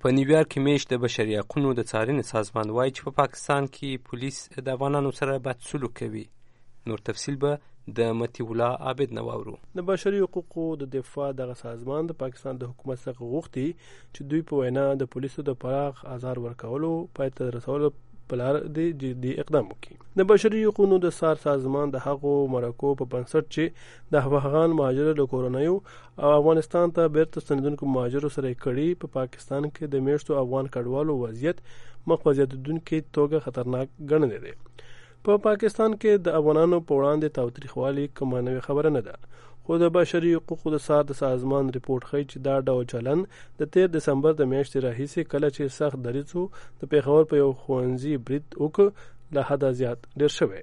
په نیویارک کې میشت د بشري حقونو د څارنې سازمان وایي چې په پاکستان کې پولیس د افغانانو سره بد سلوک کوي. نور تفصیل به د مطیع الله عابد نه واورو. د بشري حقوقو د دفاع دغه سازمان د پاکستان د حکومت څخه غوښتي چې دوی په وینا د پولیسو د پراخ ازار ورکولو پای ته رسولو په لار د جدي اقدام وکړي. د بشري حقوقو د څار سازمان د هغو مرکو په بنسټ چې د افغان مهاجرو له کورنیو او افغانستان ته بیرته ستنېدونکو مهاجرو سره کړي په پاکستان کې د میشتو افغان کډوالو وضعیت مخ په زیاتېدونکي توګه خطرناک ګڼلی دی. په پاکستان کې د افغانانو په وړاندې تاوتریخوالي کومه نوې خبره نه ده، خو د بشري حقوقو د څار د سازمان ریپورټ ښیي چې دا ډول چلن د 13 دسمبر د میاشتې راهیسې کله چې سخت دریځ د پیښور په یو ښوونځي برید وکړ له حده زیات ډېر شوی.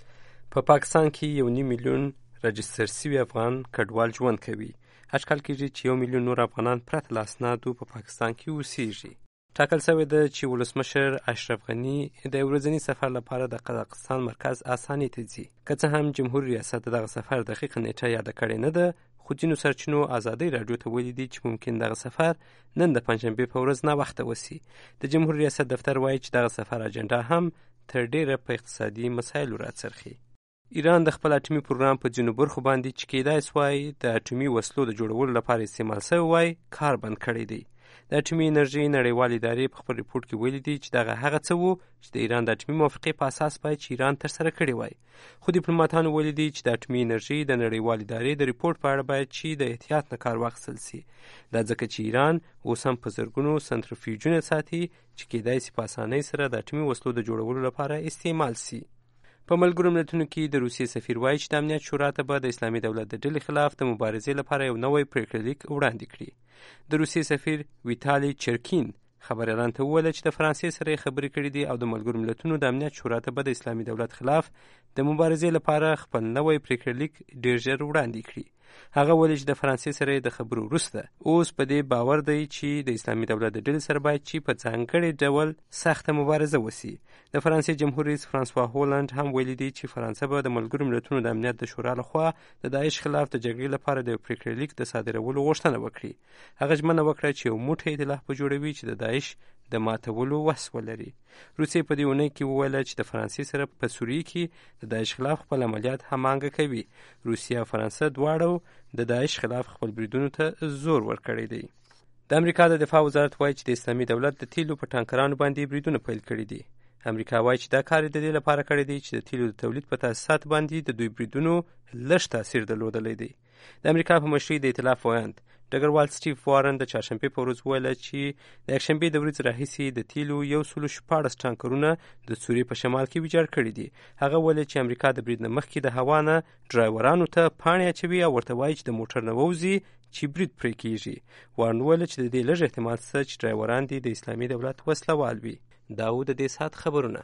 په پاکستان کې 1.5 میلیون رجستر شوي افغان کډوال ژوند کوي. اټکل کېږي چې 1 میلیون نور افغانان پرته له اسنادو په پاکستان کې اوسېږي. ټاکل شوې ده چې ولسمشر اشرف غني د ورځني سفر لپاره د قزاقستان مرکز اساني ته ځي. که څه هم جمهور ریاست دغه سفر دقیقه نیټه یاده کړې نه ده، خو ځینو سرچینو ازادۍ راډیو ته ویلي دي چې ممکن دغه سفر نن د پنجشنبې په ورځ ناوخته وسي. د جمهور ریاست دفتر وایي چې دغه سفر اجنډا هم تر ډیره په اقتصادي مسایلو راڅرخي. ایران د خپل اټومي پروګرام په ځینو برخو باندې چې کېدای سوای د اټومي وسلو د جوړولو لپاره استعمال شوی وای کار بند کړی دی. د اټومي انرژۍ نړیوال ادارې په خپل ریپورټ کې ویلي دي چې دغه هغه څه وو چې د ایران د اټومي موافقې په اساس باید چې ایران ترسره کړی وای. خو ډیپلوماتانو ویلي دي چې د اټومي انرژۍ د نړیوال ادارې د ریپورټ په اړه باید چې د احتیاط نه کار واخیستل سي. دا ځکه چې ایران اوس هم په زرګونو سنټریفیوژونه ساتي چې کېدای سي په اسانۍ سره د اټومي وسلو د جوړولو لپاره استعمال سي. په ملګرو ملتونو کې د روسیې سفیر وایي چې د امنیت شورا ته به د اسلامي دولت د ډلې خلاف د مبارزې لپاره یو نوی پریکړه لیک وړاندې کړي. د روسیې سفیر ویتالي چرکین خبریالانو ته وویل چې د فرانسې سره یې خبرې کړې دي او د ملګرو ملتونو د امنیت شورا ته به د اسلامي دولت خلاف د مبارزې لپاره خپل نوی پریکړه لیک ډېر ژر وړاندې کړي. هغه ویلي چې د فرانسې سره د خبرو وروسته اوس په دې باور دی چې د اسلامي دولت د ډلې سره باید چې په ځانګړي ډول سخته مبارزه وسي. د فرانسې جمهور رئیس فرانسوا هولند هم ویلي دی چې فرانسه به د ملګرو ملتونو د امنیت د شورا لخوا د داعش خلاف د جګړې لپاره د پریکړې لیک د صادرولو غوښتنه وکړي. هغه ژمنه وکړه چې یو موټی ائتلاف به جوړوي چې د داعش د ماتولو وس ولري. روسیې په دې اونۍ کې وویله چې د فرانسې سره په سوریه کې د داعش خلاف خپل عملیات هماهنګه کوي. روسیه او فرانسه دواړو د داعش خلاف خپل بریدونو ته زور ورکړی دی. د امریکا د دفاع وزارت وایي چې د اسلامي دولت د تیلو په ټانکرانو باندې بریدونه پیل کړي دي. امریکا وایي چې دا کار د دې لپاره کړی دی چې د تیلو د تولید په تاسیساتو باندې د دوی بریدونو لږ تاثیر درلودلی دی. د امریکا په مشرۍ د ائتلاف ویاند ډګروال سټیف وارن د چهارشنبې په ورځ وویله چې د یکشنبې د ورځې راهیسې د تیلو 114 ټانکرونه د سوریې په شمال کې ویجاړ کړي دي. هغه وویل چې امریکا د برید نه مخکې د هوا نه ډرایورانو ته پاڼې اچوي او ورته وایي چې د موټر نه ووځي چې برید پرې کېږي. وارن وویل چې د دې لږ احتمال شته چې ډرایوران دي د اسلامي دولت وسله وال وي. دا و د دې ساعت خبرونه.